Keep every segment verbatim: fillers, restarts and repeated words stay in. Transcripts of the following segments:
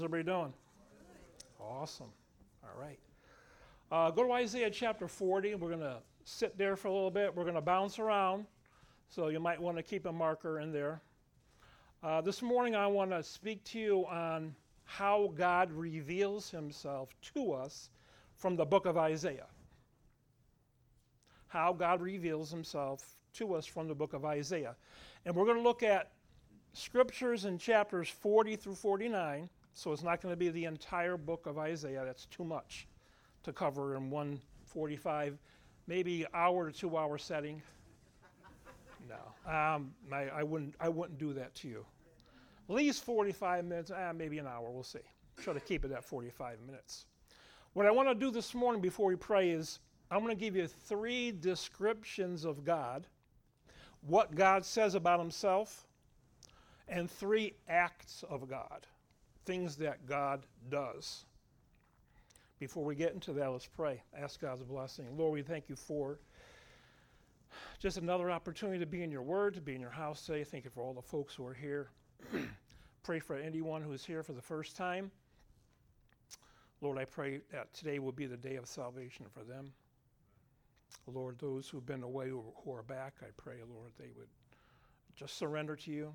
Everybody doing? Awesome. All right. Uh, go to Isaiah chapter forty. We're going to sit there for a little bit. We're going to bounce around, so you might want to keep a marker in there. Uh, this morning I want to speak to you on how God reveals himself to us from the book of Isaiah. How God reveals himself to us from the book of Isaiah. And we're going to look at scriptures in chapters forty through forty-nine. So it's not going to be the entire book of Isaiah. That's too much to cover in one forty-five, maybe hour to two hour setting. No, um, I, I wouldn't. I wouldn't do that to you. At least forty-five minutes, ah, maybe an hour. We'll see. Try to keep it at forty-five minutes. What I want to do this morning before we pray is I'm going to give you three descriptions of God, what God says about himself, and three acts of God. Things that God does. Before we get into that, let's pray. Ask God's blessing. Lord, we thank you for just another opportunity to be in your word, to be in your house today. Thank you for all the folks who are here. Pray for anyone who is here for the first time. Lord, I pray that today will be the day of salvation for them. Lord, those who've been away who are back, I pray, Lord, they would just surrender to you.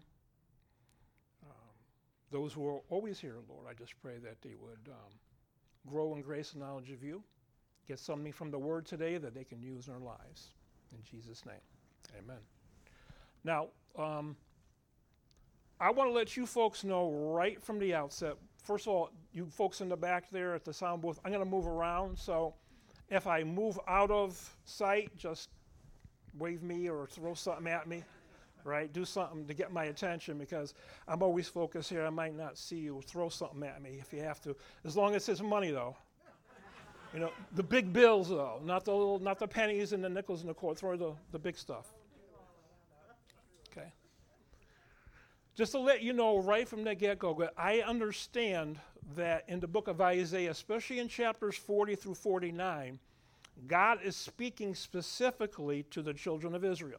Those who are always here, Lord, I just pray that they would um, grow in grace and knowledge of you, get something from the word today that they can use in their lives. In Jesus' name, amen. Now, um, I want to let you folks know right from the outset, first of all, you folks in the back there at the sound booth, I'm going to move around, so if I move out of sight, just wave me or throw something at me. Right, do something to get my attention because I'm always focused here. I might not see you. Throw something at me if you have to. As long as it's money, though. You know, the big bills, though, not the little, not the pennies and the nickels and the quarter. Throw the, the big stuff. Okay. Just to let you know right from the get-go, I understand that in the book of Isaiah, especially in chapters forty through forty-nine, God is speaking specifically to the children of Israel.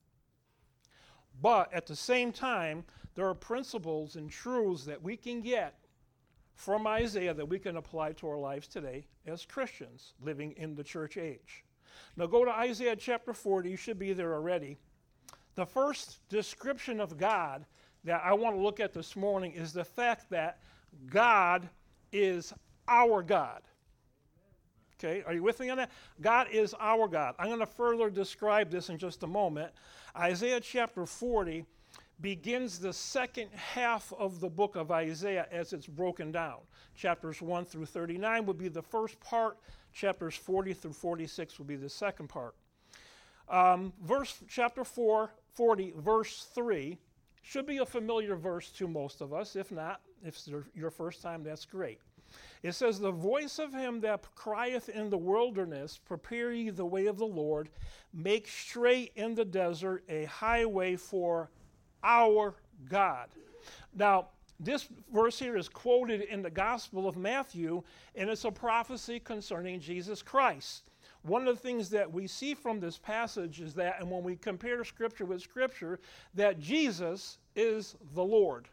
But at the same time, there are principles and truths that we can get from Isaiah that we can apply to our lives today as Christians living in the church age. Now go to Isaiah chapter forty. You should be there already. The first description of God that I want to look at this morning is the fact that God is our God. Okay, are you with me on that? God is our God. I'm going to further describe this in just a moment. Isaiah chapter forty begins the second half of the book of Isaiah as it's broken down. Chapters one through thirty-nine would be the first part. Chapters forty through forty-six will be the second part. Um, verse chapter four, forty, verse three, should be a familiar verse to most of us. If not, if it's your first time, that's great. It says, "The voice of him that crieth in the wilderness, prepare ye the way of the Lord, make straight in the desert a highway for our God." Now, this verse here is quoted in the Gospel of Matthew, and it's a prophecy concerning Jesus Christ. One of the things that we see from this passage is that, and when we compare Scripture with Scripture, that Jesus is the Lord.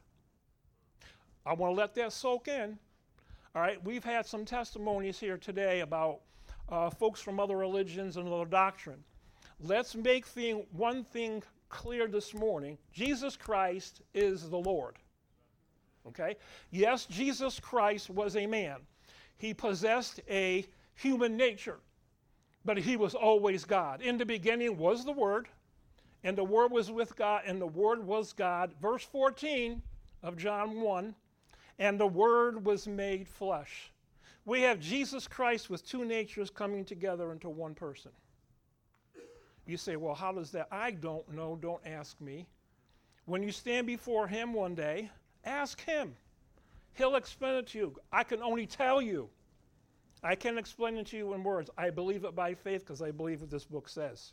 I want to let that soak in. All right, we've had some testimonies here today about uh, folks from other religions and other doctrine. Let's make thing, one thing clear this morning. Jesus Christ is the Lord. Okay? Yes, Jesus Christ was a man. He possessed a human nature, but he was always God. In the beginning was the Word, and the Word was with God, and the Word was God. Verse fourteen of John one. And the Word was made flesh. We have Jesus Christ with two natures coming together into one person. You say, well, how does that? I don't know. Don't ask me. When you stand before him one day, ask him. He'll explain it to you. I can only tell you. I can't explain it to you in words. I believe it by faith because I believe what this book says.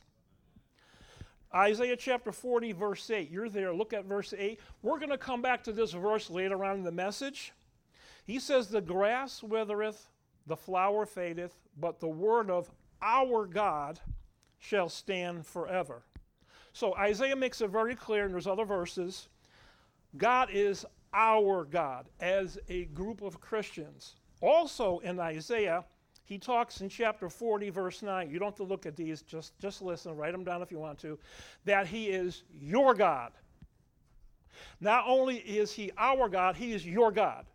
Isaiah chapter forty, verse eight. You're there. Look at verse eight. We're going to come back to this verse later on in the message. He says, "The grass withereth, the flower fadeth, but the word of our God shall stand forever." So Isaiah makes it very clear, and there's other verses, God is our God as a group of Christians. Also in Isaiah, he talks in chapter forty, verse nine. You don't have to look at these, just, just listen, write them down if you want to. That he is your God. Not only is he our God, he is your God.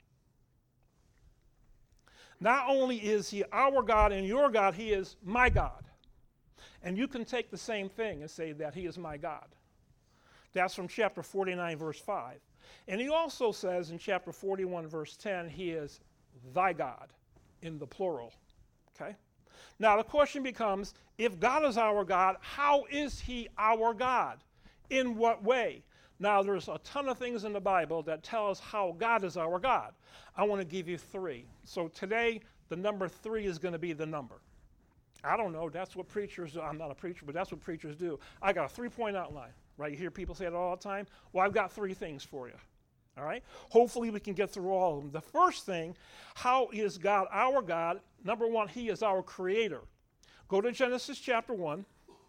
Not only is he our God and your God, he is my God. And you can take the same thing and say that he is my God. That's from chapter forty-nine, verse five. And he also says in chapter forty-one, verse ten, he is thy God in the plural. Okay? Now the question becomes, if God is our God, how is he our God? In what way? Now there's a ton of things in the Bible that tell us how God is our God. I want to give you three. So today, the number three is going to be the number. I don't know, that's what preachers do. I'm not a preacher, but that's what preachers do. I got a three-point outline, right? You hear people say it all the time. Well, I've got three things for you, all right? Hopefully we can get through all of them. The first thing, how is God our God? Number one, he is our creator. Go to Genesis chapter one.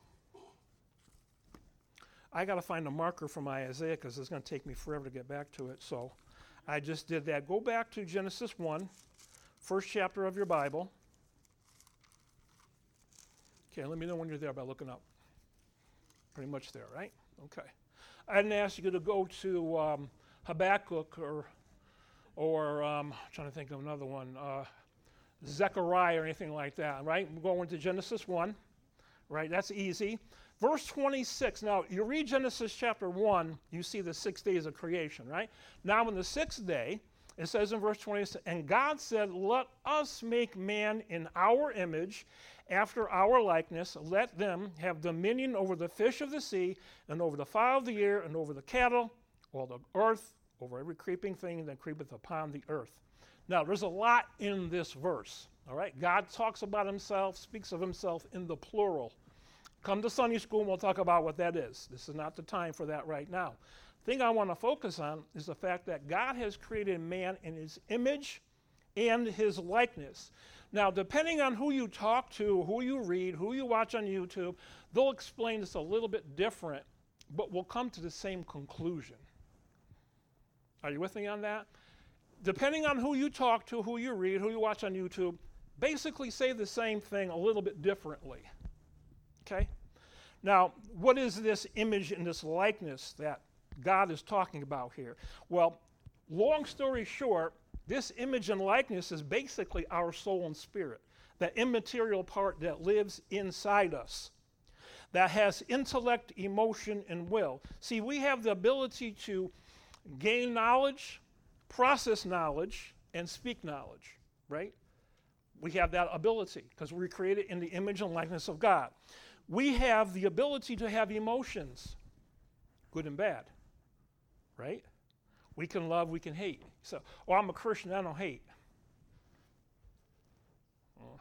I got to find a marker for my Isaiah because it's going to take me forever to get back to it, so I just did that. Go back to Genesis one, first chapter of your Bible. Okay, let me know when you're there by looking up. Pretty much there, right? Okay. I didn't ask you to go to um, Habakkuk or, or um, I'm trying to think of another one, uh, Zechariah or anything like that, right? We're going to Genesis one, right? That's easy. Verse twenty-six, now you read Genesis chapter one, you see the six days of creation, right? Now on the sixth day, it says in verse twenty-six, and God said, let us make man in our image, after our likeness, let them have dominion over the fish of the sea, and over the fowl of the air, and over the cattle, all the earth, over every creeping thing that creepeth upon the earth. Now, there's a lot in this verse, all right? God talks about himself, speaks of himself in the plural. Come to Sunday school and we'll talk about what that is. This is not the time for that right now. The thing I want to focus on is the fact that God has created man in his image and his likeness. Now, depending on who you talk to, who you read, who you watch on YouTube, they'll explain this a little bit different, but we'll come to the same conclusion. Are you with me on that? Depending on who you talk to, who you read, who you watch on YouTube, basically say the same thing a little bit differently. Okay? Now, what is this image and this likeness that God is talking about here? Well, long story short, this image and likeness is basically our soul and spirit, that immaterial part that lives inside us, that has intellect, emotion, and will. See, we have the ability to gain knowledge, process knowledge, and speak knowledge, right? We have that ability because we're created in the image and likeness of God. We have the ability to have emotions, good and bad, right? We can love, we can hate. So, oh, I'm a Christian, I don't hate. Well,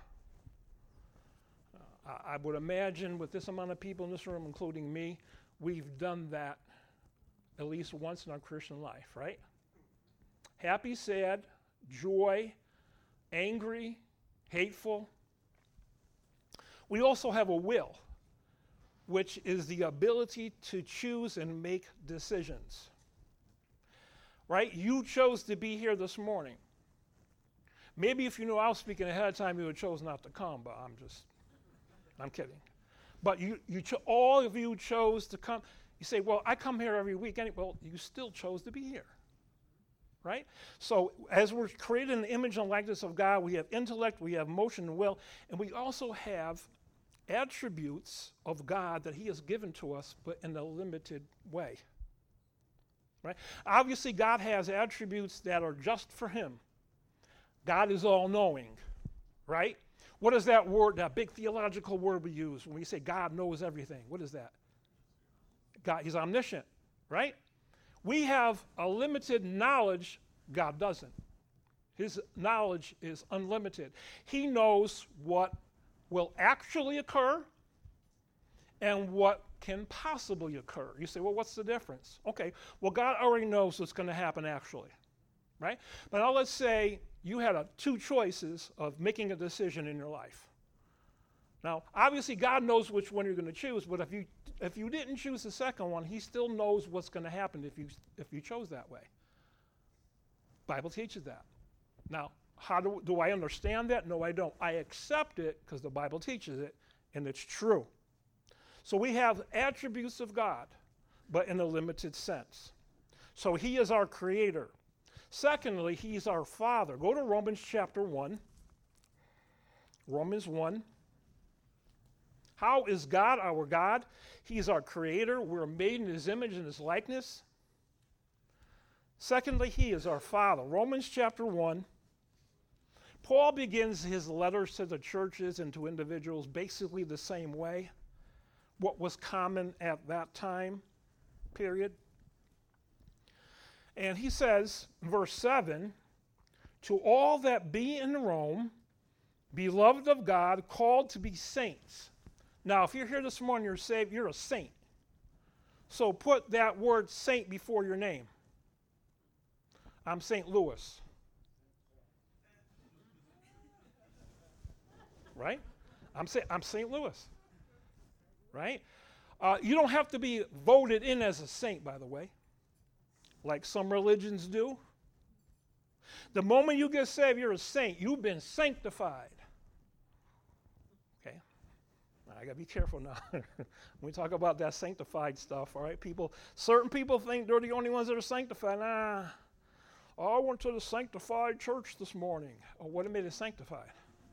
uh, I, I would imagine with this amount of people in this room, including me, we've done that at least once in our Christian life, right? Happy, sad, joy, angry, hateful. We also have a will, which is the ability to choose and make decisions. Right? You chose to be here this morning. Maybe if you knew I was speaking ahead of time, you would have chose not to come, but I'm just, I'm kidding. But you, you cho- all of you chose to come. You say, well, I come here every week. Anyway. Well, you still chose to be here. Right? So as we're created in the image and likeness of God, we have intellect, we have motion and will, and we also have attributes of God that he has given to us, but in a limited way. Right? Obviously, God has attributes that are just for him. God is all-knowing, right? What is that word, that big theological word we use when we say God knows everything? What is that? God, he's omniscient, right? We have a limited knowledge, God doesn't. His knowledge is unlimited. He knows what will actually occur and what can possibly occur. You say, well, what's the difference? Okay, well, God already knows what's going to happen actually, right? But now let's say you had a, two choices of making a decision in your life. Now, obviously, God knows which one you're going to choose, but if you if you didn't choose the second one, he still knows what's going to happen if you if you chose that way. Bible teaches that. Now, how do, do I understand that? No, I don't. I accept it because the Bible teaches it, and it's true. So we have attributes of God, but in a limited sense. So he is our creator. Secondly, he's our father. Go to Romans chapter one. Romans one. How is God our God? He's our creator. We're made in his image and his likeness. Secondly, he is our father. Romans chapter one. Paul begins his letters to the churches and to individuals basically the same way. What was common at that time period. And he says, verse seven, to all that be in Rome, beloved of God, called to be saints. Now, if you're here this morning, you're saved, you're a saint. So put that word saint before your name. I'm Saint Louis. Right? I'm, Sa- I'm Saint Louis. Right? Uh, you don't have to be voted in as a saint, by the way, like some religions do. The moment you get saved, you're a saint. You've been sanctified. Okay? I got to be careful now. When we talk about that sanctified stuff, all right? People, certain people think they're the only ones that are sanctified. Nah. Oh, I went to the sanctified church this morning. Oh, what made it sanctified?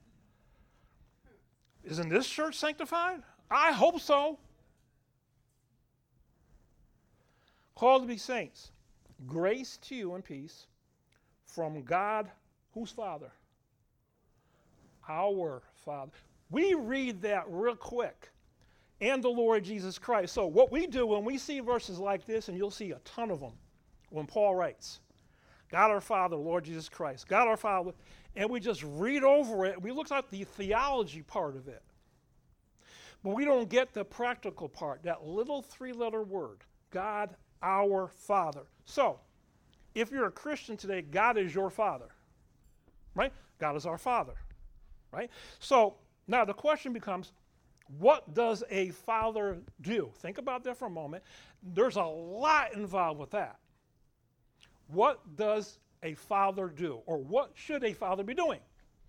Isn't this church sanctified? I hope so. Called to be saints. Grace to you and peace from God, whose Father? Our Father. We read that real quick. And the Lord Jesus Christ. So what we do when we see verses like this, and you'll see a ton of them when Paul writes, God our Father, Lord Jesus Christ, God our Father, and we just read over it. We look at the theology part of it. But we don't get the practical part, that little three-letter word, God our Father. So, if you're a Christian today, God is your Father, right? God is our Father, right? So, now the question becomes, what does a father do? Think about that for a moment. There's a lot involved with that. What does a father do? Or what should a father be doing?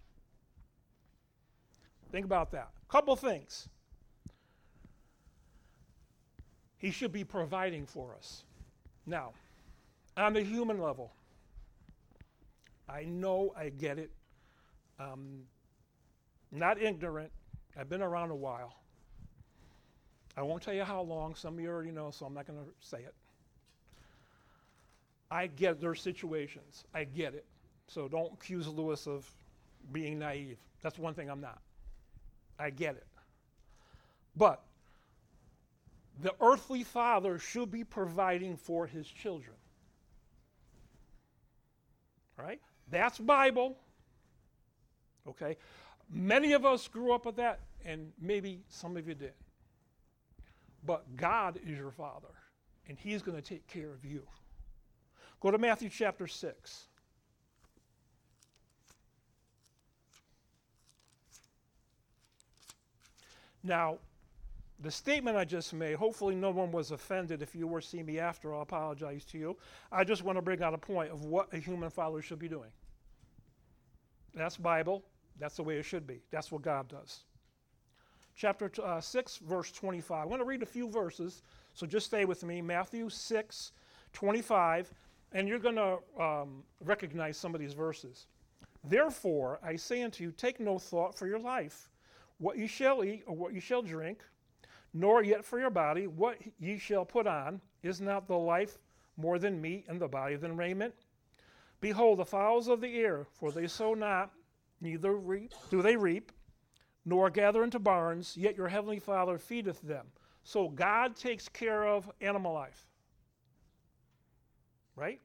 Think about that. A couple things. He should be providing for us. Now, on the human level, I know, I get it. Um, not ignorant. I've been around a while. I won't tell you how long. Some of you already know, so I'm not going to say it. I get their situations. I get it. So don't accuse Lewis of being naive. That's one thing I'm not. I get it. But the earthly father should be providing for his children. Right? That's Bible. Okay? Many of us grew up with that, and maybe some of you did. But God is your father, and he's going to take care of you. Go to Matthew chapter six. Now, the statement I just made, hopefully no one was offended. If you were seeing me after, I'll apologize to you. I just want to bring out a point of what a human father should be doing. That's Bible. That's the way it should be. That's what God does. Chapter uh, six, verse twenty-five. I want to read a few verses, so just stay with me. Matthew six, twenty-five, and you're going to um, recognize some of these verses. Therefore, I say unto you, take no thought for your life, what you shall eat or what you shall drink, nor yet for your body, what ye shall put on. Is not the life more than meat, and the body than raiment? Behold, the fowls of the air, for they sow not, neither reap, do they reap, nor gather into barns, yet your heavenly Father feedeth them. So God takes care of animal life. Right?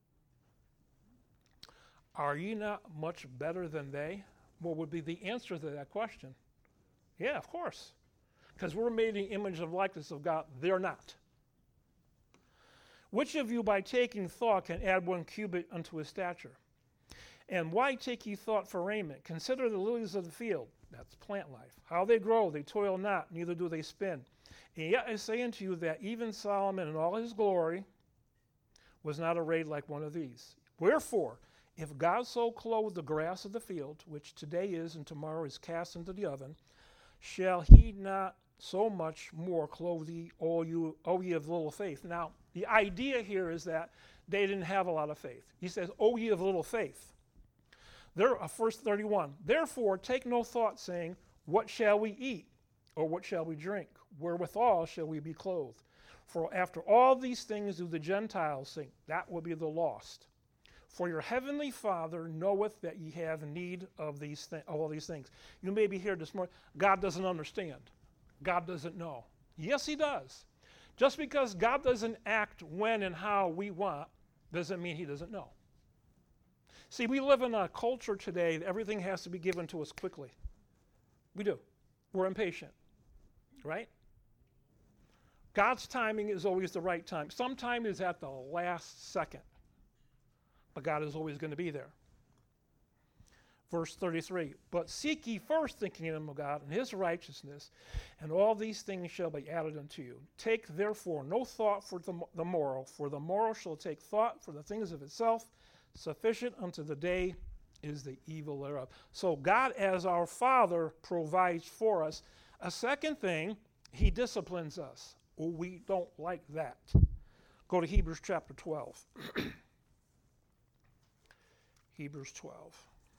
Are ye not much better than they? What would be the answer to that question? Yeah, of course. Because we're made in the image and likeness of God. They're not. Which of you by taking thought can add one cubit unto his stature? And why take ye thought for raiment? Consider the lilies of the field. That's plant life. How they grow, they toil not, neither do they spin. And yet I say unto you that even Solomon in all his glory was not arrayed like one of these. Wherefore, If God so clothe the grass of the field, which today is and tomorrow is cast into the oven, shall he not so much more clothe thee, all you, O ye of little faith? Now, the idea here is that they didn't have a lot of faith. He says, O ye of little faith. There, uh, verse thirty-one, therefore take no thought, saying, what shall we eat, or what shall we drink? Wherewithal shall we be clothed? For after all these things do the Gentiles think, that will be the lost. For your heavenly Father knoweth that ye have need of these thi- of all these things. You may be here this morning. God doesn't understand. God doesn't know. Yes, he does. Just because God doesn't act when and how we want doesn't mean he doesn't know. See, we live in a culture today that everything has to be given to us quickly. We do. We're impatient, right? God's timing is always the right time. Sometimes it's at the last second, but God is always going to be there. Verse thirty-three, but seek ye first the kingdom of God and his righteousness, and all these things shall be added unto you. Take therefore no thought for the, the morrow, for the morrow shall take thought for the things of itself. Sufficient unto the day is the evil thereof. So God, as our Father, provides for us. A second thing, he disciplines us. Oh, we don't like that. Go to Hebrews chapter twelve. Hebrews twelve.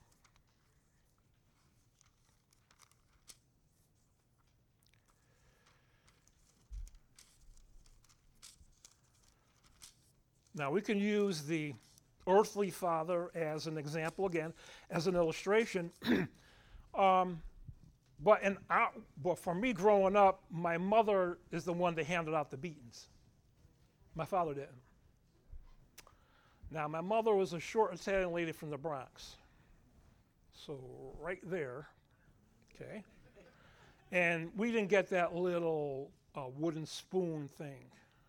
Now, we can use the earthly father as an example, again, as an illustration. um, but, in our, but for me growing up, my mother is the one that handed out the beatings. My father didn't. Now, my mother was a short Italian lady from the Bronx. So right there, okay? And we didn't get that little uh, wooden spoon thing.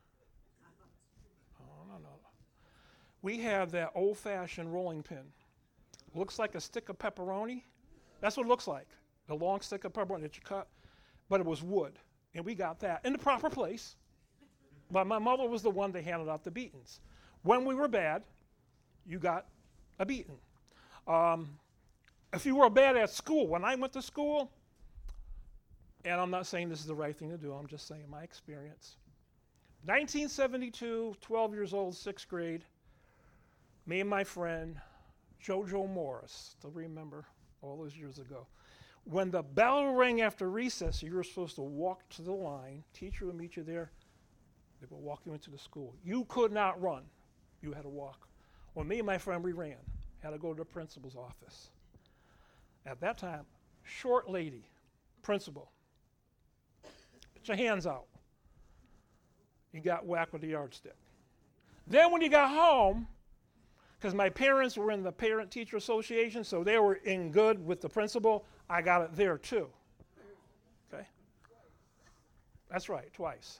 We have that old-fashioned rolling pin. Looks like a stick of pepperoni. That's what it looks like, the long stick of pepperoni that you cut, but it was wood. And we got that in the proper place. But my mother was the one that handed out the beatings. When we were bad, you got a beating. Um, if you were bad at school, when I went to school, and I'm not saying this is the right thing to do, I'm just saying my experience. nineteen seventy-two, twelve years old, sixth grade, me and my friend, Jojo Morris, still remember all those years ago. When the bell rang after recess, you were supposed to walk to the line. Teacher would meet you there. They would walk you into the school. You could not run. You had to walk. Well, me and my friend, we ran. Had to go to the principal's office. At that time, short lady, principal. Put your hands out. You got whacked with a yardstick. Then when you got home, because my parents were in the Parent-Teacher Association, so they were in good with the principal, I got it there too. Okay? That's right, twice.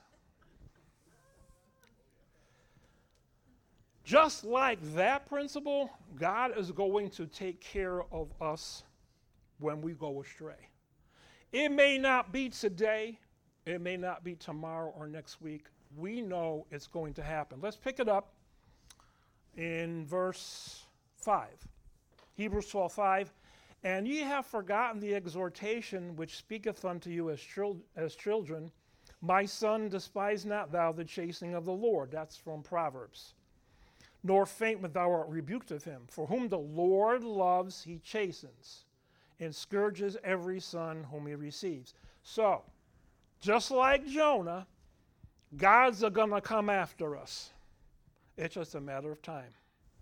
Just like that principle, God is going to take care of us when we go astray. It may not be today, it may not be tomorrow or next week. We know it's going to happen. Let's pick it up in verse five. Hebrews twelve five. And ye have forgotten the exhortation which speaketh unto you as, chil- as children. My son, despise not thou the chastening of the Lord. That's from Proverbs. Nor faint when thou art rebuked of him. For whom the Lord loves, he chastens, and scourges every son whom he receives. So, just like Jonah, God's going to come after us. It's just a matter of time.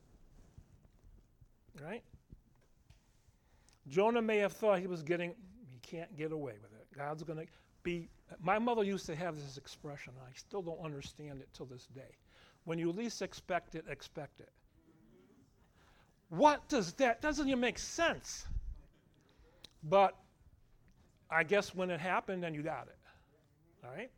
Right? Jonah may have thought he was getting, he can't get away with it. God's going to be, my mother used to have this expression, and I still don't understand it till this day. When you least expect it, expect it. What does that, doesn't even make sense. But I guess when it happened, then you got it. All right?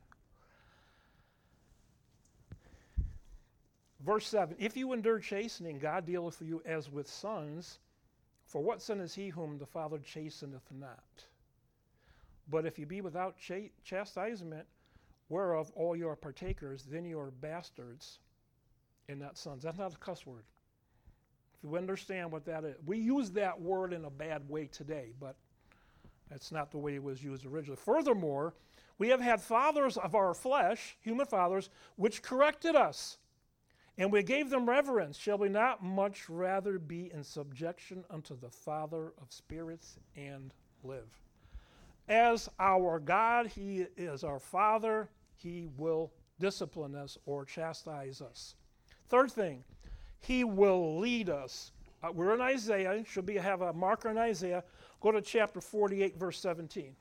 Verse seven, if you endure chastening, God dealeth with you as with sons. For what son is he whom the Father chasteneth not? But if you be without ch- chastisement, whereof all you are partakers, then you are bastards and not sons. That's not a cuss word. If you understand what that is. We use that word in a bad way today, but that's not the way it was used originally. Furthermore, we have had fathers of our flesh, human fathers, which corrected us, and we gave them reverence. Shall we not much rather be in subjection unto the Father of spirits and live? As our God, he is our Father. He will discipline us or chastise us. Third thing, he will lead us. Uh, we're in Isaiah. Should be have a marker in Isaiah. Go to chapter forty-eight, verse seventeen.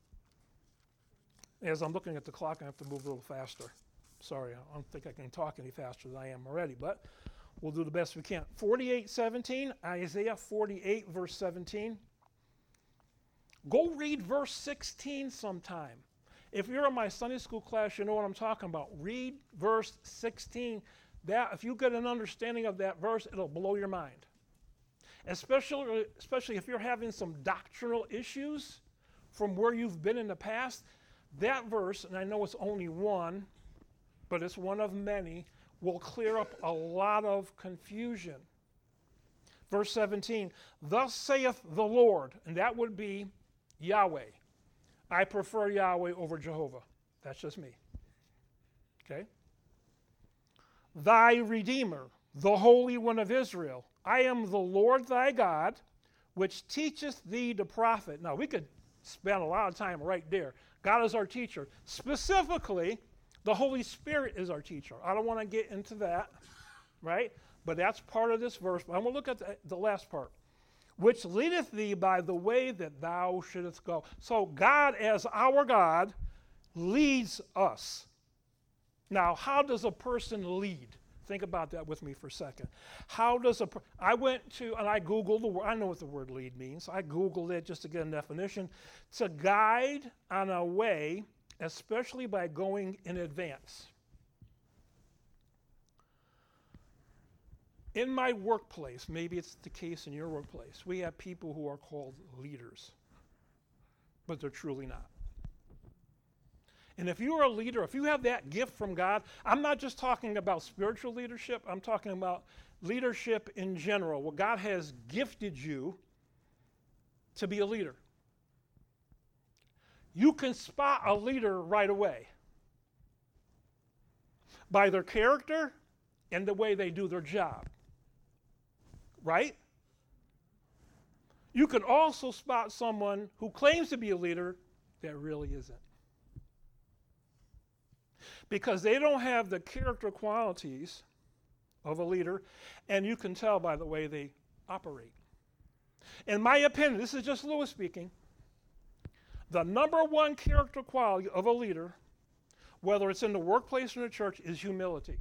As I'm looking at the clock, I have to move a little faster. Sorry, I don't think I can talk any faster than I am already, but we'll do the best we can. forty-eight seventeen, Isaiah forty-eight, verse seventeen. Go read verse sixteen sometime. If you're in my Sunday school class, you know what I'm talking about. Read verse sixteen. That, if you get an understanding of that verse, it'll blow your mind. Especially, especially if you're having some doctrinal issues from where you've been in the past, that verse, and I know it's only one, but it's one of many, will clear up a lot of confusion. Verse seventeen, thus saith the Lord, and that would be Yahweh. I prefer Yahweh over Jehovah. That's just me. Okay? Thy Redeemer, the Holy One of Israel. I am the Lord thy God, which teacheth thee to profit. Now, we could spend a lot of time right there. God is our teacher. Specifically, the Holy Spirit is our teacher. I don't want to get into that, right? But that's part of this verse. But I'm going to look at the, the last part. Which leadeth thee by the way that thou shouldest go. So God, as our God, leads us. Now, how does a person lead? Think about that with me for a second. How does a per- I went to, and I Googled the word, I know what the word lead means. I Googled it just to get a definition. To guide on a way, especially by going in advance. In my workplace, maybe it's the case in your workplace, we have people who are called leaders, but they're truly not. And if you are a leader, if you have that gift from God, I'm not just talking about spiritual leadership, I'm talking about leadership in general. Well, God has gifted you to be a leader. You can spot a leader right away by their character and the way they do their job. Right? You can also spot someone who claims to be a leader that really isn't. Because they don't have the character qualities of a leader, and you can tell by the way they operate. In my opinion, this is just Lewis speaking, the number one character quality of a leader, whether it's in the workplace or in the church, is humility.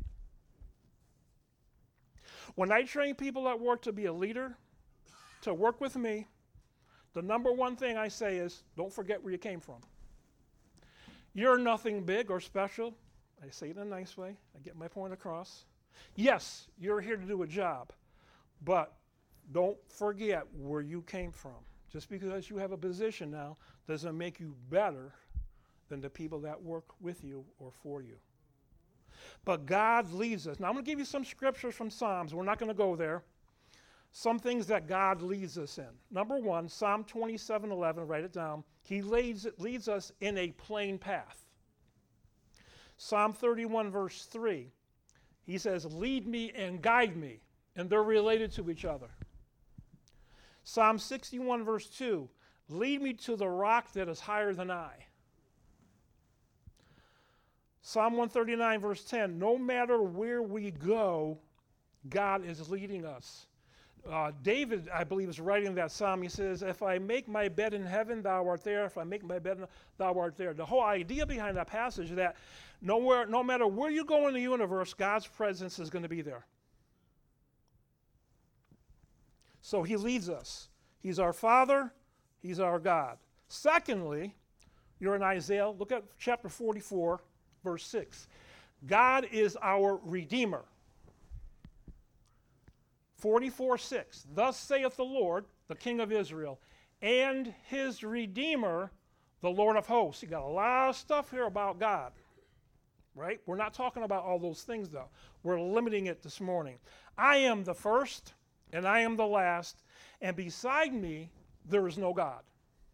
When I train people at work to be a leader, to work with me, the number one thing I say is, don't forget where you came from. You're nothing big or special. I say it in a nice way. I get my point across. Yes, you're here to do a job, but don't forget where you came from. Just because you have a position now doesn't make you better than the people that work with you or for you. But God leads us. Now, I'm going to give you some scriptures from Psalms. We're not going to go there. Some things that God leads us in. Number one, Psalm twenty-seven eleven, write it down. He leads, leads us in a plain path. Psalm thirty-one, verse three, he says, lead me and guide me. And they're related to each other. Psalm sixty-one, verse two, lead me to the rock that is higher than I. Psalm one thirty-nine, verse ten, no matter where we go, God is leading us. Uh, David, I believe, is writing that psalm. He says, if I make my bed in heaven, thou art there. If I make my bed, thou art there. The whole idea behind that passage is that nowhere, no matter where you go in the universe, God's presence is going to be there. So he leads us. He's our Father. He's our God. Secondly, you're in Isaiah. Look at chapter forty-four, verse six. God is our Redeemer. forty-four six, thus saith the Lord, the King of Israel, and his Redeemer, the Lord of hosts. You got a lot of stuff here about God, right? We're not talking about all those things, though. We're limiting it this morning. I am the first, and I am the last, and beside me there is no God.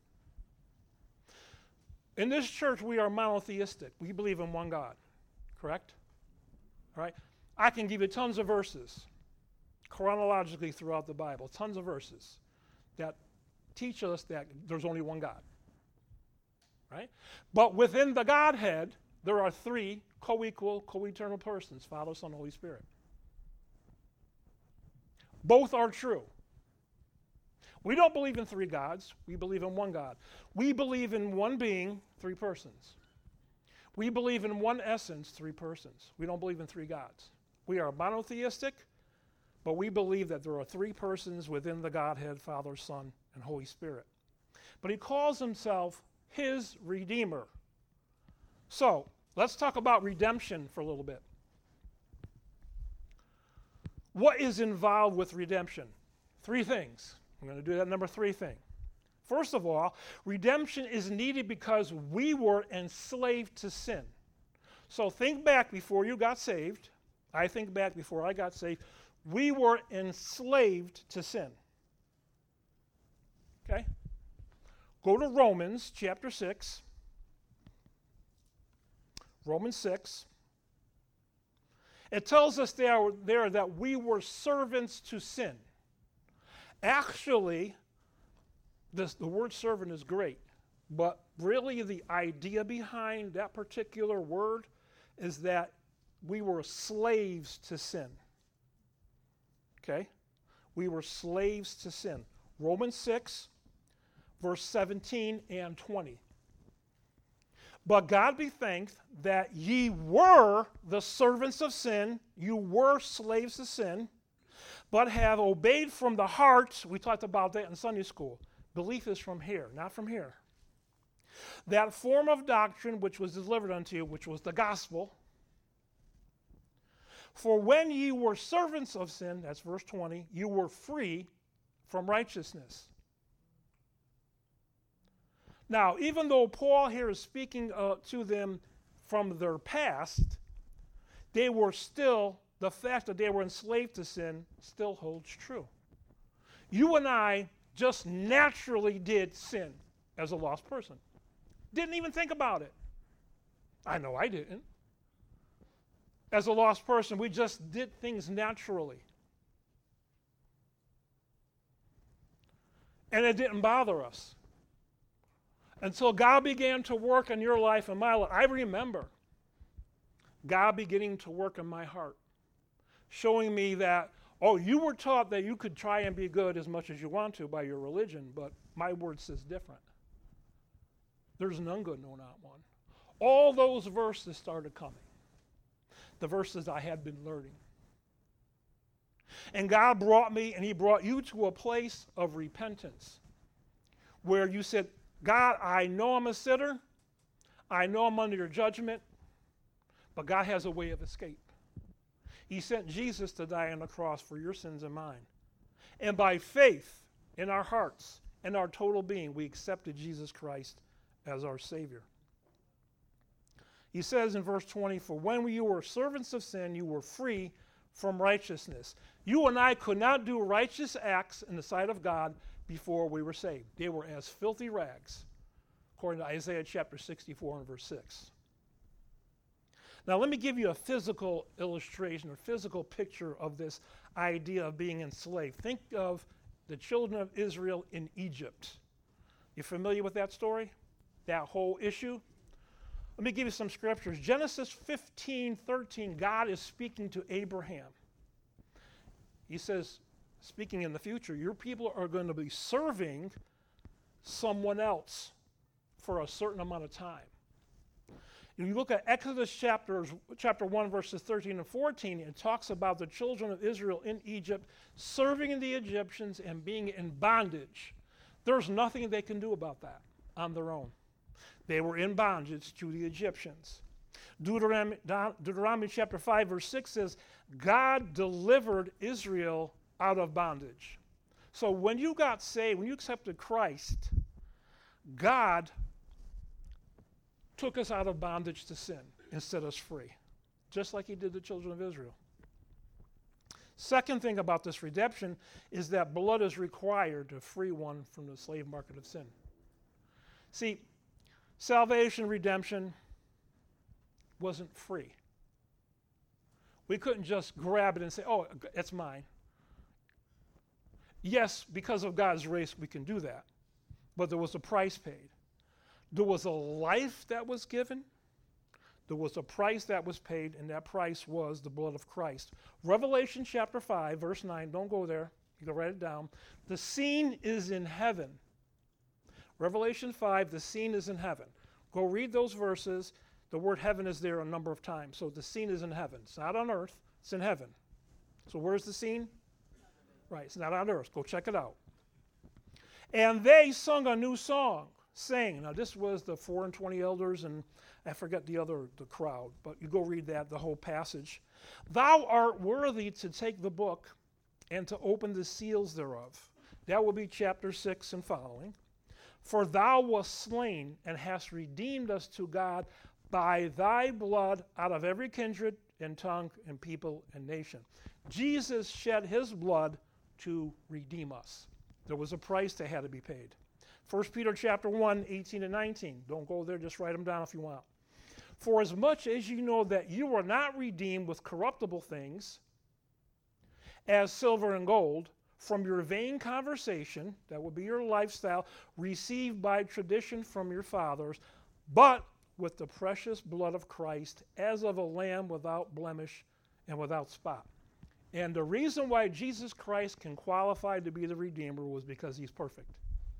In this church, we are monotheistic. We believe in one God, correct? All right? I can give you tons of verses chronologically throughout the Bible, tons of verses that teach us that there's only one God, right? But within the Godhead, there are three co-equal, co-eternal persons, Father, Son, Holy Spirit. Both are true. We don't believe in three gods. We believe in one God. We believe in one being, three persons. We believe in one essence, three persons. We don't believe in three gods. We are monotheistic, but we believe that there are three persons within the Godhead, Father, Son, and Holy Spirit. But he calls himself his Redeemer. So, let's talk about redemption for a little bit. What is involved with redemption? Three things. I'm going to do that number three thing. First of all, redemption is needed because we were enslaved to sin. So think back before you got saved. I think back before I got saved. We were enslaved to sin. Okay? Go to Romans chapter six. Romans six. It tells us there, there that we were servants to sin. Actually, this, the word servant is great, but really the idea behind that particular word is that we were slaves to sin. Okay? We were slaves to sin. Romans six, verse seventeen and twenty. But God be thanked that ye were the servants of sin, you were slaves to sin, but have obeyed from the heart. We talked about that in Sunday school. Belief is from here, not from here. That form of doctrine which was delivered unto you, which was the gospel. For when ye were servants of sin, that's verse twenty, you were free from righteousness. Now, even though Paul here is speaking uh, to them from their past, they were still, the fact that they were enslaved to sin still holds true. You and I just naturally did sin as a lost person. Didn't even think about it. I know I didn't. As a lost person, we just did things naturally. And it didn't bother us. Until God began to work in your life and my life. I remember God beginning to work in my heart, showing me that, oh, you were taught that you could try and be good as much as you want to by your religion, but my word says different. There's none good, no, not one. All those verses started coming, the verses I had been learning. And God brought me, and he brought you to a place of repentance where you said, God, I know I'm a sinner. I know I'm under your judgment, but God has a way of escape. He sent Jesus to die on the cross for your sins and mine. And by faith in our hearts and our total being, we accepted Jesus Christ as our Savior. He says in verse twenty, for when you were servants of sin, you were free from righteousness. You and I could not do righteous acts in the sight of God before we were saved. They were as filthy rags, according to Isaiah chapter sixty-four and verse six. Now let me give you a physical illustration or physical picture of this idea of being enslaved. Think of the children of Israel in Egypt. You familiar with that story? That whole issue? Let me give you some scriptures. Genesis fifteen thirteen, God is speaking to Abraham. He says, speaking in the future, your people are going to be serving someone else for a certain amount of time. If you look at Exodus chapters, chapter one, verses thirteen and fourteen, it talks about the children of Israel in Egypt serving the Egyptians and being in bondage. There's nothing they can do about that on their own. They were in bondage to the Egyptians. Deuteronomy, Deuteronomy chapter five, verse six says, God delivered Israel out of bondage. So when you got saved, when you accepted Christ, God took us out of bondage to sin and set us free, just like he did the children of Israel. Second thing about this redemption is that blood is required to free one from the slave market of sin. See, salvation, redemption wasn't free. We couldn't just grab it and say, oh, it's mine. Yes, because of God's grace, we can do that. But there was a price paid. There was a life that was given. There was a price that was paid, and that price was the blood of Christ. Revelation chapter five, verse nine, don't go there. You can write it down. The scene is in heaven. Revelation five, the scene is in heaven. Go read those verses. The word heaven is there a number of times. So the scene is in heaven. It's not on earth. It's in heaven. So where's the scene? Right, it's not on earth. Go check it out. And they sung a new song, saying, now this was the four and twenty elders, and I forget the other, the crowd, but you go read that, the whole passage. Thou art worthy to take the book and to open the seals thereof. That will be chapter six and following. For thou wast slain and hast redeemed us to God by thy blood out of every kindred and tongue and people and nation. Jesus shed his blood to redeem us. There was a price that had to be paid. First Peter chapter one, eighteen and nineteen. Don't go there, just write them down if you want. For as much as you know that you are not redeemed with corruptible things, as silver and gold, from your vain conversation, that would be your lifestyle, received by tradition from your fathers, but with the precious blood of Christ, as of a lamb without blemish and without spot. And the reason why Jesus Christ can qualify to be the Redeemer was because he's perfect.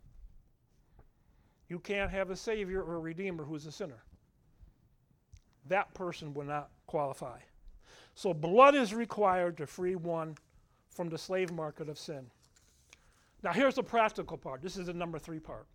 You can't have a Savior or a Redeemer who's a sinner. That person will not qualify. So blood is required to free one from the slave market of sin. Now here's the practical part. This is the number three part.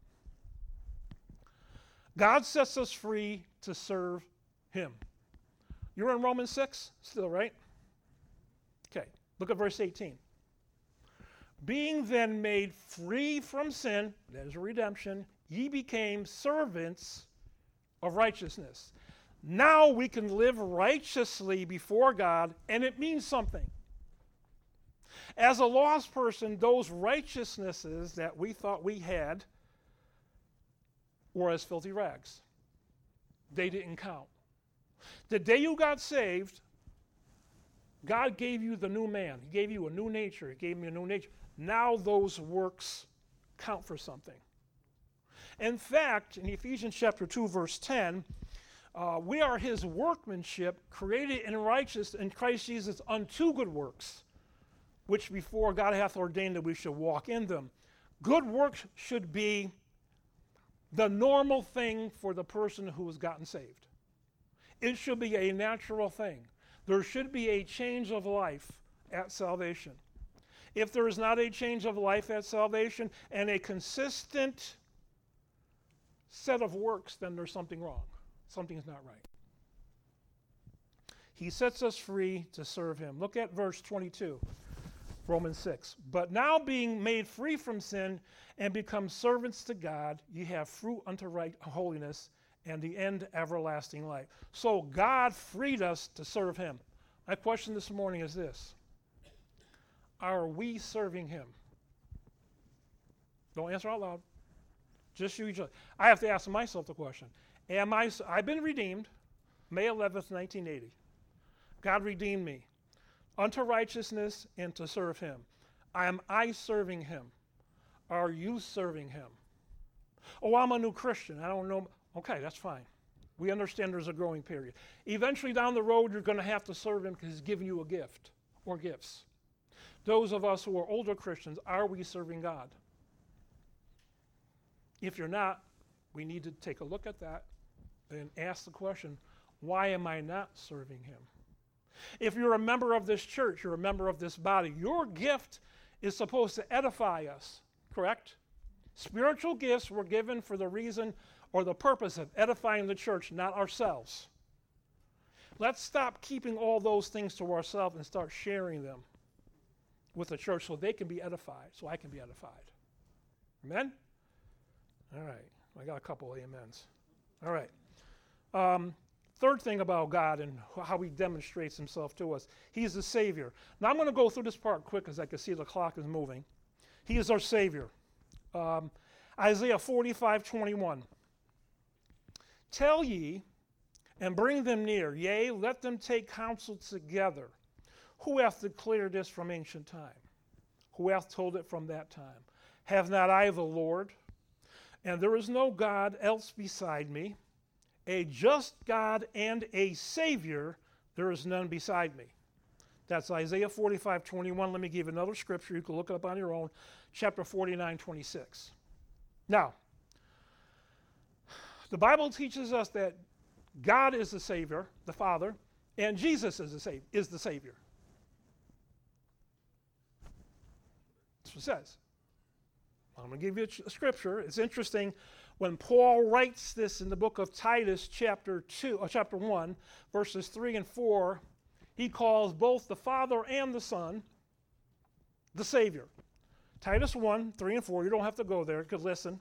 God sets us free to serve him. You're in Romans six still, right? Okay, look at verse eighteen. Being then made free from sin, that is redemption, ye became servants of righteousness. Now we can live righteously before God, and it means something. As a lost person, those righteousnesses that we thought we had were as filthy rags. They didn't count. The day you got saved, God gave you the new man. He gave you a new nature. He gave me a new nature. Now those works count for something. In fact, in Ephesians chapter two, verse ten, uh, we are his workmanship, created in righteousness in Christ Jesus unto good works, which before God hath ordained that we should walk in them. Good works should be the normal thing for the person who has gotten saved. It should be a natural thing. There should be a change of life at salvation. If there is not a change of life at salvation and a consistent set of works, then there's something wrong. Something's not right. He sets us free to serve him. Look at verse twenty-two, Romans six. But now being made free from sin and become servants to God, ye have fruit unto right holiness, and the end everlasting life. So God freed us to serve him. My question this morning is this. Are we serving him? Don't answer out loud. Just you each other. I have to ask myself the question. Am I, I've been redeemed, May eleventh, nineteen eighty. God redeemed me unto righteousness and to serve him. Am I serving him? Are you serving him? Oh, I'm a new Christian. I don't know. Okay, that's fine. We understand there's a growing period. Eventually down the road, you're going to have to serve him because he's giving you a gift or gifts. Those of us who are older Christians, are we serving God? If you're not, we need to take a look at that and ask the question, why am I not serving him? If you're a member of this church, you're a member of this body, your gift is supposed to edify us, correct? Spiritual gifts were given for the reason or the purpose of edifying the church, not ourselves. Let's stop keeping all those things to ourselves and start sharing them with the church so they can be edified, so I can be edified. Amen? All right. I got a couple of amens. All right. Um, Third thing about God and how he demonstrates himself to us. He is the Savior. Now I'm going to go through this part quick because I can see the clock is moving. He is our Savior. Um, Isaiah forty-five twenty-one. Tell ye and bring them near, yea, let them take counsel together. Who hath declared this from ancient time? Who hath told it from that time? Have not I the Lord? And there is no God else beside me, a just God and a Savior, there is none beside me. That's Isaiah forty-five twenty-one. Let me give you another scripture. You can look it up on your own. Chapter forty-nine twenty-six. Now, the Bible teaches us that God is the Savior, the Father, and Jesus is the, Savior, is the Savior. That's what it says. I'm going to give you a scripture. It's interesting. When Paul writes this in the book of Titus, chapter two, or chapter one, verses three and four, he calls both the Father and the Son the Savior. Titus one, three and four, you don't have to go there, you could listen.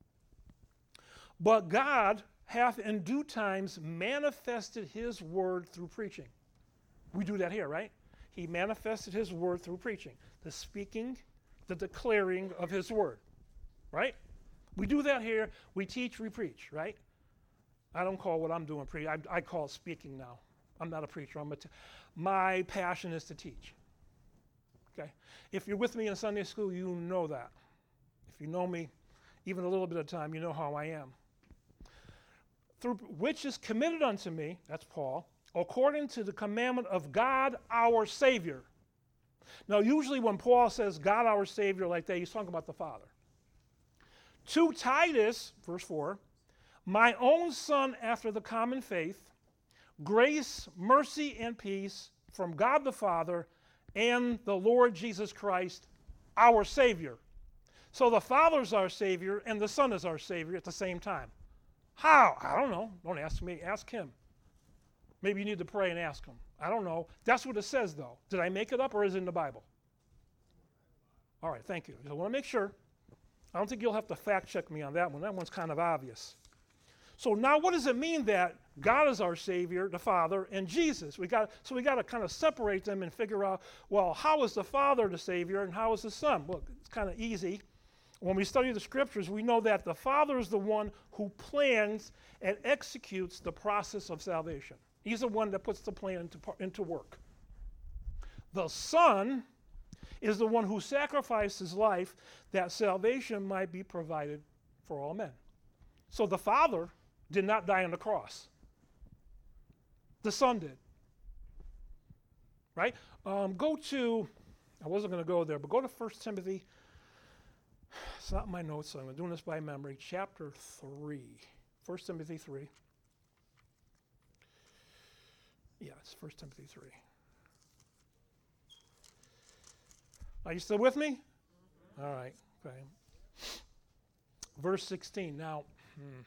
But God hath in due times manifested his word through preaching. We do that here, right? He manifested his word through preaching, the speaking, the declaring of his word, right? We do that here. We teach, we preach, right? I don't call what I'm doing preach. I, I call it speaking now. I'm not a preacher. I'm a t- my passion is to teach. Okay? If you're with me in Sunday school, you know that. If you know me even a little bit of time, you know how I am. Through which is committed unto me, that's Paul, according to the commandment of God our Savior. Now, usually when Paul says God our Savior like that, he's talking about the Father. To Titus, verse four, my own son after the common faith, grace, mercy, and peace from God the Father and the Lord Jesus Christ, our Savior. So the Father's our Savior and the Son is our Savior at the same time. How? I don't know. Don't ask me. Ask him. Maybe you need to pray and ask him. I don't know. That's what it says, though. Did I make it up or is it in the Bible? All right, thank you. I want to make sure. I don't think you'll have to fact check me on that one. That one's kind of obvious. So now what does it mean that God is our Savior, the Father, and Jesus? We got So we got to kind of separate them and figure out, well, how is the Father the Savior and how is the Son? Well, it's kind of easy. When we study the Scriptures, we know that the Father is the one who plans and executes the process of salvation. He's the one that puts the plan into, into work. The Son is the one who sacrificed his life that salvation might be provided for all men. So the Father did not die on the cross. The Son did. Right? Um, go to, I wasn't going to go there, but go to First Timothy. It's not in my notes, so I'm doing this by memory. Chapter three. First Timothy three. Yeah, it's First Timothy three. Are you still with me? All right. Okay. Verse sixteen. Now, hmm,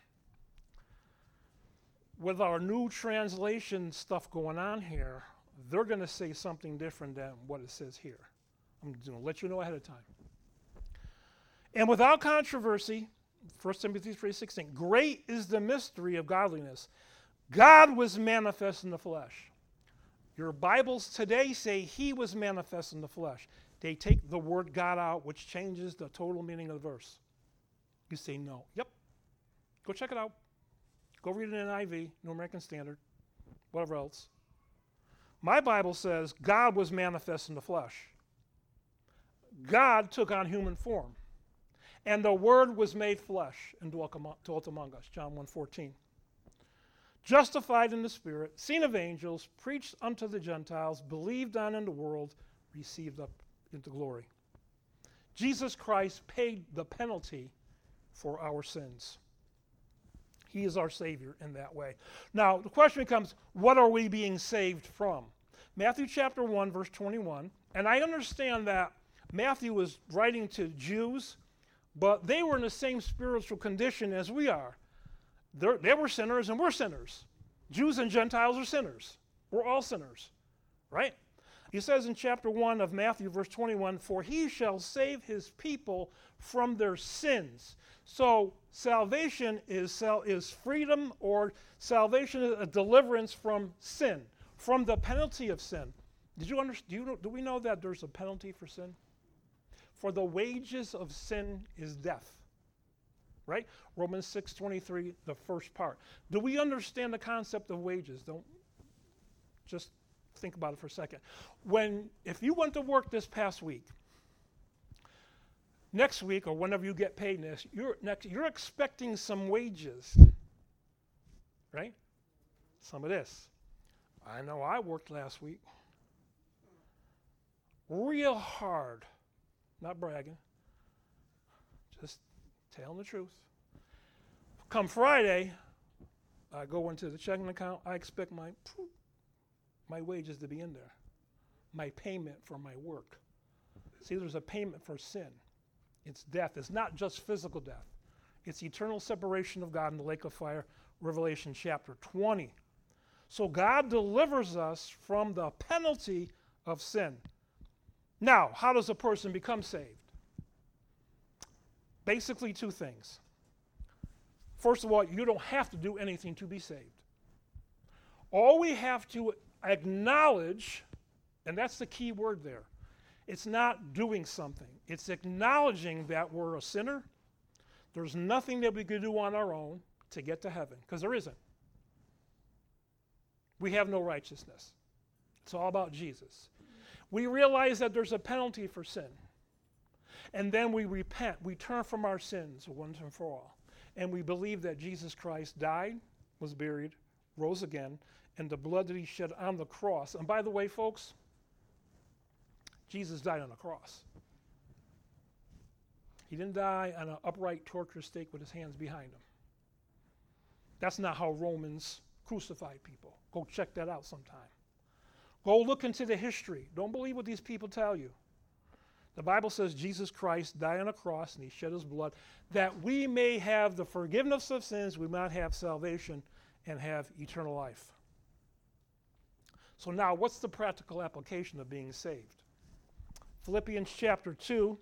with our new translation stuff going on here, they're going to say something different than what it says here. I'm going to let you know ahead of time. And without controversy, First Timothy three sixteen, great is the mystery of godliness. God was manifest in the flesh. Your Bibles today say he was manifest in the flesh. They take the word God out, which changes the total meaning of the verse. You say no. Yep. Go check it out. Go read it in N I V, New American Standard, whatever else. My Bible says God was manifest in the flesh. God took on human form. And the Word was made flesh and dwelt among us, John one fourteen. Justified in the Spirit, seen of angels, preached unto the Gentiles, believed on in the world, received up into glory. Jesus Christ paid the penalty for our sins. He is our Savior in that way. Now, the question becomes, what are we being saved from? Matthew chapter one, verse twenty-one, and I understand that Matthew was writing to Jews, but they were in the same spiritual condition as we are. They're, they were sinners and we're sinners. Jews and Gentiles are sinners. We're all sinners, right? He says in chapter one of Matthew, verse twenty-one, for he shall save his people from their sins. So salvation is, sal- is freedom, or salvation is a deliverance from sin, from the penalty of sin. Did you understand? Do, you know, do we know that there's a penalty for sin? For the wages of sin is death. Right? Romans six twenty-three, the first part. Do we understand the concept of wages? Don't just think about it for a second. When, if you went to work this past week, next week or whenever you get paid this, you're next, you're expecting some wages, right? Some of this. I know I worked last week real hard, not bragging, just telling the truth. Come Friday, I go into the checking account. I expect my my wages to be in there, my payment for my work. See, there's a payment for sin. It's death. It's not just physical death. It's eternal separation of God in the lake of fire, Revelation chapter twenty. So God delivers us from the penalty of sin. Now, how does a person become saved? Basically, two things. First of all, you don't have to do anything to be saved. All we have to acknowledge, and that's the key word there, it's not doing something. It's acknowledging that we're a sinner. There's nothing that we could do on our own to get to heaven, because there isn't. We have no righteousness. It's all about Jesus. We realize that there's a penalty for sin. And then we repent. We turn from our sins once and for all. And we believe that Jesus Christ died, was buried, rose again, and the blood that he shed on the cross. And by the way, folks, Jesus died on the cross. He didn't die on an upright torture stake with his hands behind him. That's not how Romans crucified people. Go check that out sometime. Go look into the history. Don't believe what these people tell you. The Bible says Jesus Christ died on a cross and he shed his blood that we may have the forgiveness of sins, we might have salvation and have eternal life. So now, what's the practical application of being saved? Philippians chapter two,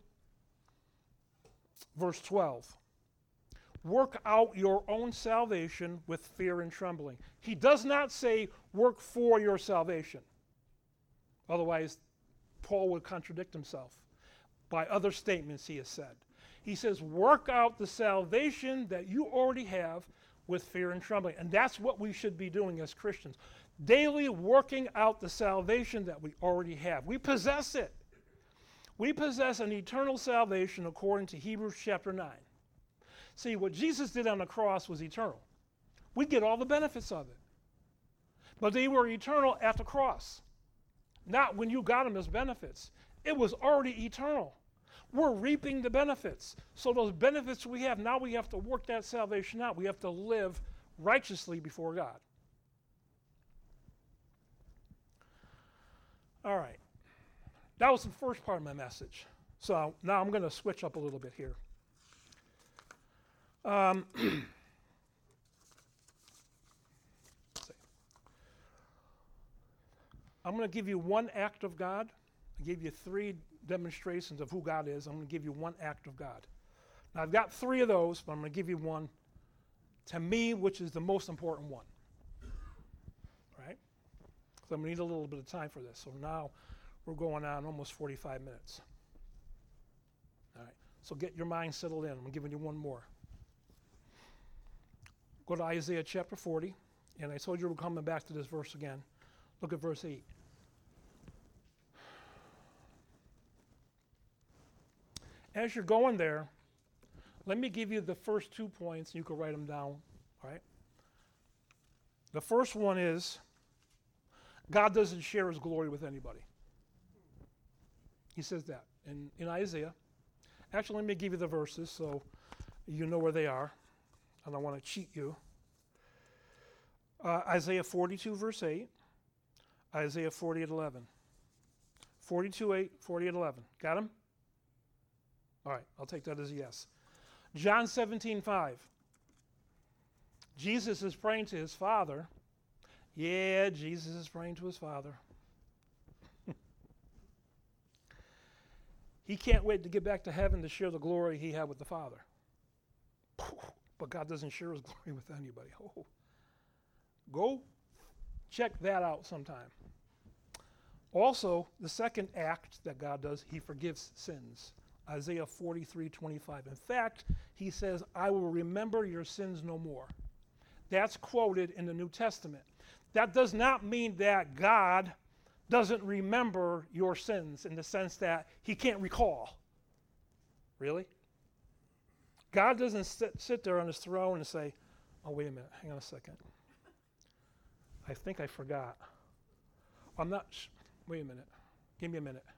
verse twelve. Work out your own salvation with fear and trembling. He does not say work for your salvation. Otherwise, Paul would contradict himself by other statements he has said. He says, work out the salvation that you already have with fear and trembling. And that's what we should be doing as Christians. Daily working out the salvation that we already have. We possess it. We possess an eternal salvation according to Hebrews chapter nine. See, what Jesus did on the cross was eternal. We get all the benefits of it. But they were eternal at the cross. Not when you got them as benefits. It was already eternal. We're reaping the benefits. So those benefits we have, now we have to work that salvation out. We have to live righteously before God. All right. That was the first part of my message. So now I'm going to switch up a little bit here. Um, I'm going to give you one act of God. I gave you three demonstrations of who God is. I'm going to give you one act of God. Now, I've got three of those, but I'm going to give you one, to me, which is the most important one. All right? So I'm going to need a little bit of time for this. So now we're going on almost forty-five minutes. All right. So get your mind settled in. I'm giving you one more. Go to Isaiah chapter forty. And I told you we're coming back to this verse again. Look at verse eight. As you're going there, let me give you the first two points. You can write them down, all right? The first one is God doesn't share his glory with anybody. He says that in, in Isaiah. Actually, let me give you the verses so you know where they are. I don't want to cheat you. Uh, Isaiah forty-two, verse eight. Isaiah forty-eight, eleven. forty-two, eight, forty-eight, eleven. Got them? All right, I'll take that as a yes. John seventeen, five. Jesus is praying to his Father. Yeah, Jesus is praying to his Father. he can't wait to get back to heaven to share the glory he had with the Father. But God doesn't share his glory with anybody. Oh. Go check that out sometime. Also, the second act that God does, he forgives sins. Isaiah forty-three twenty-five. In fact, he says, I will remember your sins no more. That's quoted in the New Testament. That does not mean that God doesn't remember your sins in the sense that he can't recall. Really? God doesn't sit, sit there on his throne and say, oh, wait a minute, hang on a second. I think I forgot. I'm not, sh- wait a minute, give me a minute.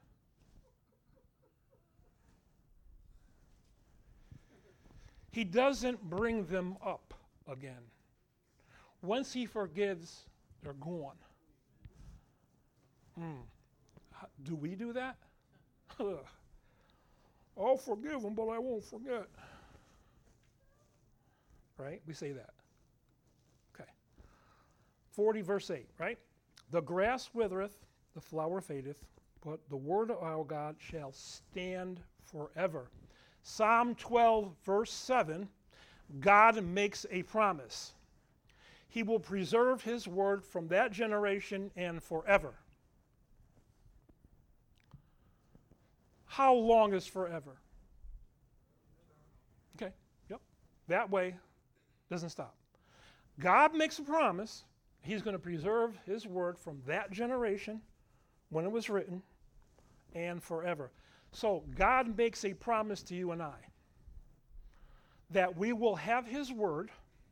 He doesn't bring them up again. Once he forgives, they're gone. Hmm. Do we do that? I'll forgive them, but I won't forget. Right? We say that. Okay. forty verse eight, right? The grass withereth, the flower fadeth, but the word of our God shall stand forever. Psalm twelve verse seven, God makes a promise. He will preserve his word from that generation and forever. How long is forever? Okay, yep. That way doesn't stop. God makes a promise. He's going to preserve his word from that generation when it was written and forever. So God makes a promise to you and I that we will have his word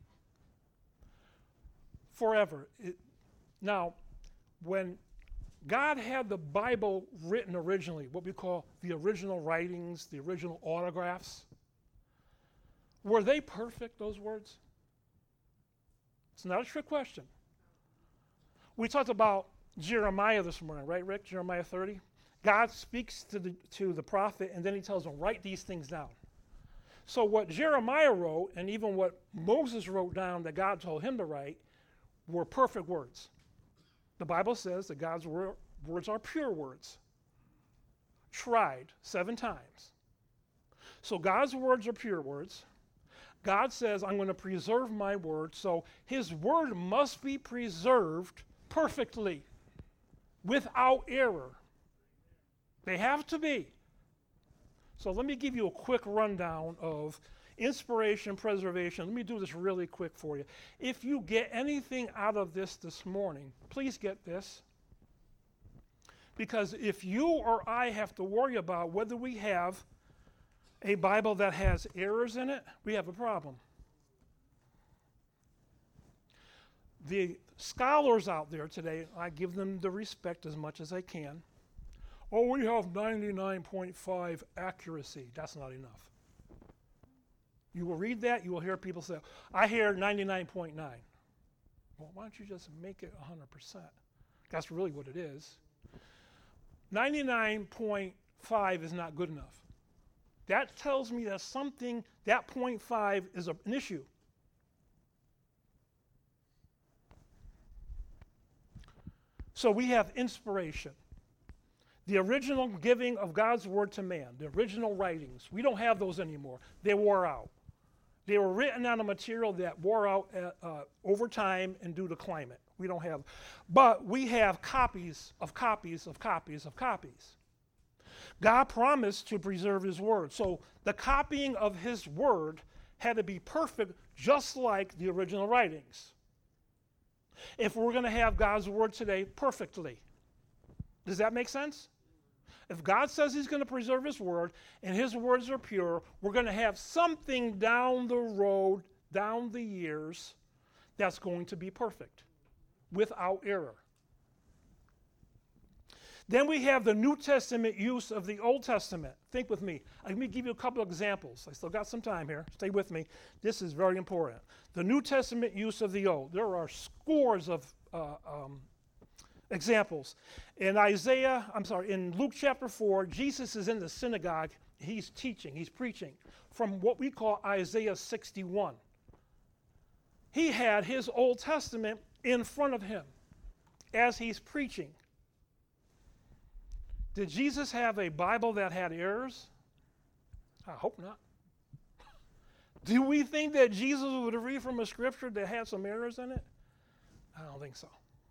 forever. It, now, when God had the Bible written originally, what we call the original writings, the original autographs, were they perfect, those words? It's not a trick question. We talked about Jeremiah this morning, right, Rick? Jeremiah thirty. God speaks to the, to the prophet, and then he tells him, write these things down. So what Jeremiah wrote, and even what Moses wrote down that God told him to write, were perfect words. The Bible says that God's wor- words are pure words, tried seven times. So God's words are pure words. God says, I'm going to preserve my word, so his word must be preserved perfectly, without error. They have to be. So let me give you a quick rundown of inspiration, preservation. Let me do this really quick for you. If you get anything out of this this morning, please get this. Because if you or I have to worry about whether we have a Bible that has errors in it, we have a problem. The scholars out there today, I give them the respect as much as I can. Oh, we have ninety-nine point five accuracy. That's not enough. You will read that, you will hear people say, I hear ninety-nine point nine. Well, why don't you just make it one hundred percent? That's really what it is. ninety-nine point five is not good enough. That tells me that something, that zero point five is a, an issue. So we have inspiration. The original giving of God's word to man, the original writings, we don't have those anymore. They wore out. They were written on a material that wore out uh, uh, over time and due to climate. We don't have, but we have copies of copies of copies of copies. God promised to preserve his word. So the copying of his word had to be perfect, just like the original writings. If we're going to have God's word today perfectly, does that make sense? If God says he's going to preserve his word and his words are pure, we're going to have something down the road, down the years, that's going to be perfect, without error. Then we have the New Testament use of the Old Testament. Think with me. Let me give you a couple of examples. I still got some time here. Stay with me. This is very important. The New Testament use of the Old. There are scores of uh, um, examples. In Isaiah, I'm sorry, in Luke chapter four, Jesus is in the synagogue. He's teaching, he's preaching from what we call Isaiah sixty-one. He had his Old Testament in front of him as he's preaching. Did Jesus have a Bible that had errors? I hope not. Do we think that Jesus would read from a scripture that had some errors in it? I don't think so.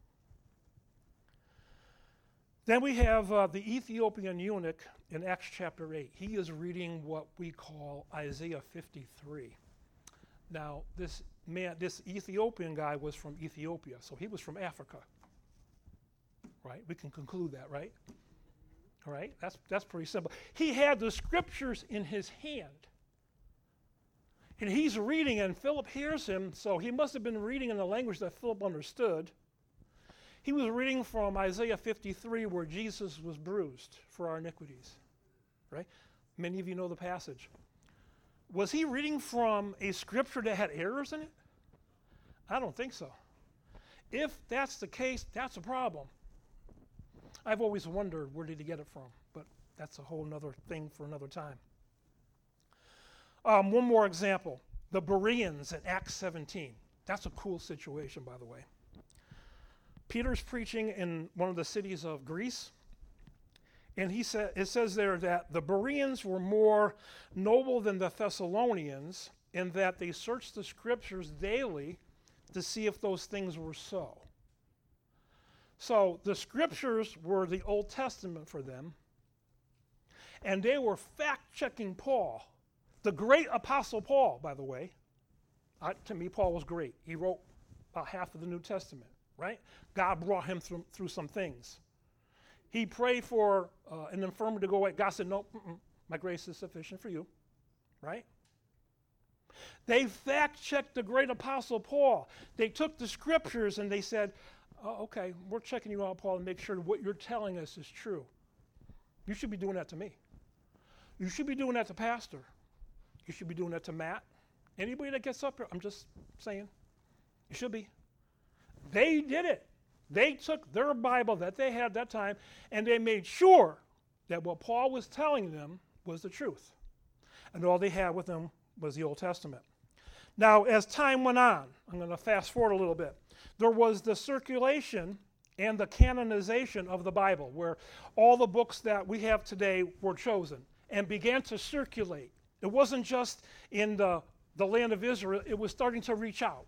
Then we have uh, the Ethiopian eunuch in Acts chapter eight. He is reading what we call Isaiah fifty-three. Now, this man, this Ethiopian guy was from Ethiopia, so he was from Africa. Right? We can conclude that, right? All right? That's, that's pretty simple. He had the scriptures in his hand. And he's reading, and Philip hears him, so he must have been reading in a language that Philip understood. He was reading from Isaiah fifty-three, where Jesus was bruised for our iniquities. Right? Many of you know the passage. Was he reading from a scripture that had errors in it? I don't think so. If that's the case, that's a problem. I've always wondered where did he get it from, but that's a whole other thing for another time. Um, one more example, the Bereans in Acts seventeen. That's a cool situation, by the way. Peter's preaching in one of the cities of Greece, and he sa- it says there that the Bereans were more noble than the Thessalonians in that they searched the scriptures daily to see if those things were so. So the scriptures were the Old Testament for them, and they were fact-checking Paul, the great Apostle Paul, by the way. Uh, to me, Paul was great. He wrote about half of the New Testament, right? God brought him through, through some things. He prayed for uh, an infirmity to go away. God said, no, my grace is sufficient for you, right? They fact-checked the great Apostle Paul. They took the scriptures and they said, oh, okay, we're checking you out, Paul, and make sure that what you're telling us is true. You should be doing that to me. You should be doing that to Pastor. You should be doing that to Matt. Anybody that gets up here, I'm just saying, you should be. They did it. They took their Bible that they had at that time, and they made sure that what Paul was telling them was the truth. And all they had with them was the Old Testament. Now, as time went on, I'm going to fast forward a little bit, there was the circulation and the canonization of the Bible, where all the books that we have today were chosen and began to circulate. It wasn't just in the, the land of Israel, it was starting to reach out.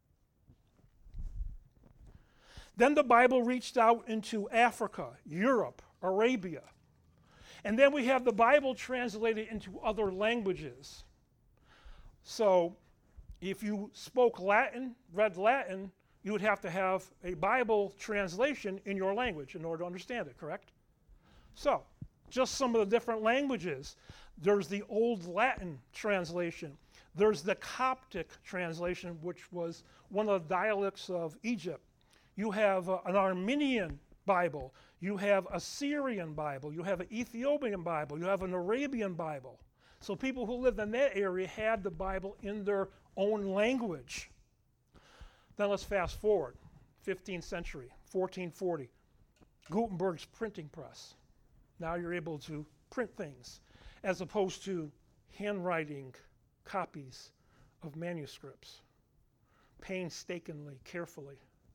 Then the Bible reached out into Africa, Europe, Arabia. And then we have the Bible translated into other languages. So if you spoke Latin, read Latin, you would have to have a Bible translation in your language in order to understand it, correct? So, just some of the different languages. There's the Old Latin translation. There's the Coptic translation, which was one of the dialects of Egypt. You have uh, an Armenian Bible. You have a Syrian Bible. You have an Ethiopian Bible. You have an Arabian Bible. So people who lived in that area had the Bible in their own language. Then let's fast forward, fifteenth century, fourteen forty, Gutenberg's printing press. Now you're able to print things as opposed to handwriting copies of manuscripts, painstakingly, carefully.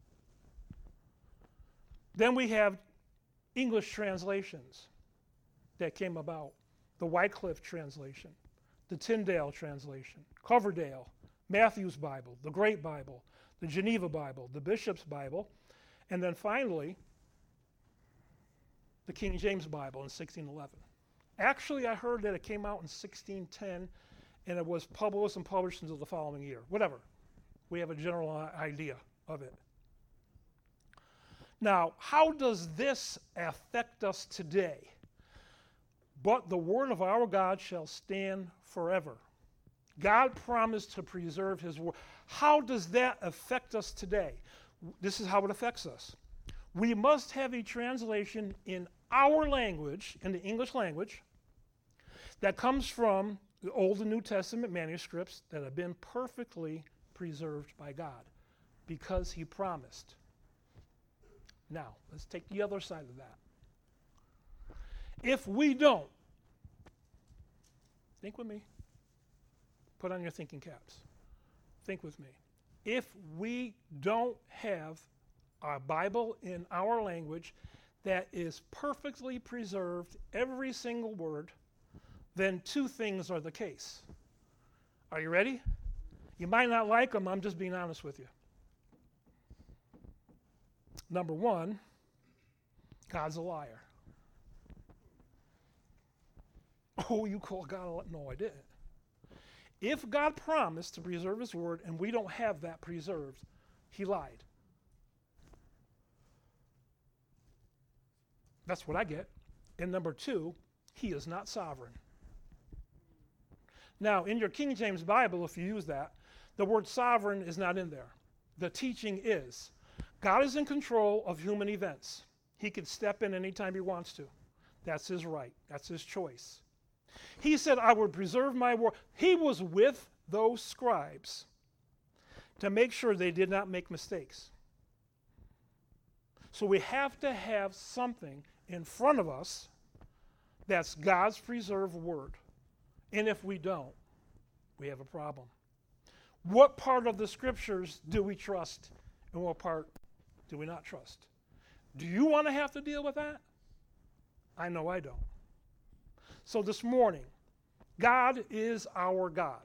Then we have English translations that came about, the Wycliffe translation, the Tyndale translation, Coverdale, Matthew's Bible, the Great Bible, the Geneva Bible, the Bishop's Bible, and then finally, the King James Bible in sixteen eleven. Actually, I heard that it came out in sixteen ten, and it was published and published until the following year. Whatever. We have a general idea of it. Now, how does this affect us today? But the word of our God shall stand forever. God promised to preserve his word. How does that affect us today? This is how it affects us. We must have a translation in our language, in the English language, that comes from the Old and New Testament manuscripts that have been perfectly preserved by God because he promised. Now, let's take the other side of that. If we don't, think with me. Put on your thinking caps. Think with me. If we don't have a Bible in our language that is perfectly preserved, every single word, then two things are the case. Are you ready? You might not like them, I'm just being honest with you. Number one, God's a liar. Oh, you call God a liar? No, I didn't. If God promised to preserve his word and we don't have that preserved, he lied. That's what I get. And number two, he is not sovereign. Now, in your King James Bible, if you use that, the word sovereign is not in there. The teaching is, God is in control of human events. He can step in anytime he wants to. That's his right. That's his choice. He said, I would preserve my word. He was with those scribes to make sure they did not make mistakes. So we have to have something in front of us that's God's preserved word. And if we don't, we have a problem. What part of the scriptures do we trust and what part do we not trust? Do you want to have to deal with that? I know I don't. So this morning, God is our God.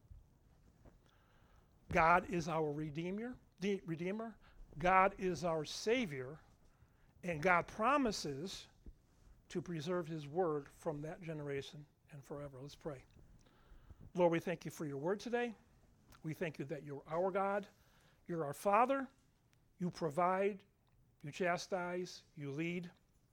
God is our Redeemer. De- Redeemer. God is our Savior. And God promises to preserve his word from that generation and forever. Let's pray. Lord, we thank you for your word today. We thank you that you're our God. You're our Father. You provide. You chastise. You lead.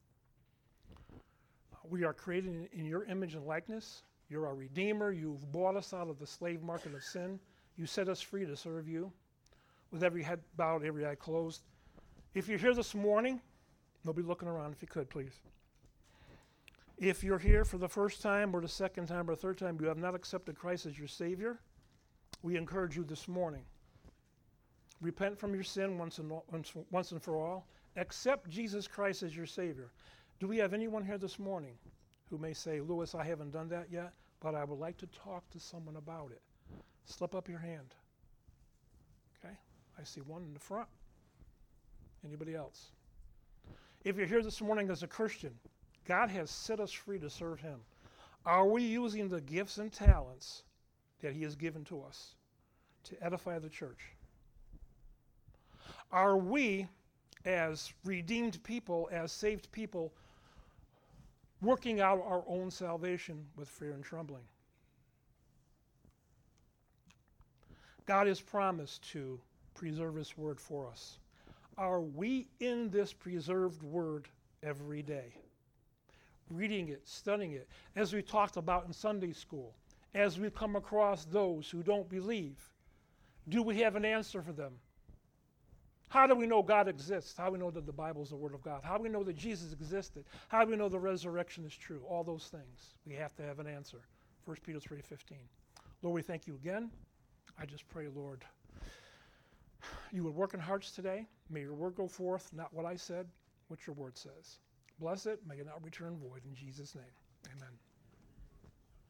We are created in your image and likeness. You're our Redeemer. You've bought us out of the slave market of sin. You set us free to serve you. With every head bowed, every eye closed. If you're here this morning, nobody looking around, if you could, please. If you're here for the first time or the second time or third time, you have not accepted Christ as your Savior, we encourage you this morning. Repent from your sin once and, once, once and for all. Accept Jesus Christ as your Savior. Do we have anyone here this morning who may say, Lewis, I haven't done that yet, but I would like to talk to someone about it? Slip up your hand. Okay? I see one in the front. Anybody else? If you're here this morning as a Christian, God has set us free to serve him. Are we using the gifts and talents that he has given to us to edify the church? Are we, as redeemed people, as saved people, working out our own salvation with fear and trembling? God has promised to preserve his word for us. Are we in this preserved word every day? Reading it, studying it, as we talked about in Sunday school, as we come across those who don't believe, do we have an answer for them? How do we know God exists? How do we know that the Bible is the Word of God? How do we know that Jesus existed? How do we know the resurrection is true? All those things, we have to have an answer. First Peter three fifteen. Lord, we thank you again. I just pray, Lord, you would work in hearts today. May your word go forth, not what I said, what your word says. Bless it. May it not return void. In Jesus' name, amen.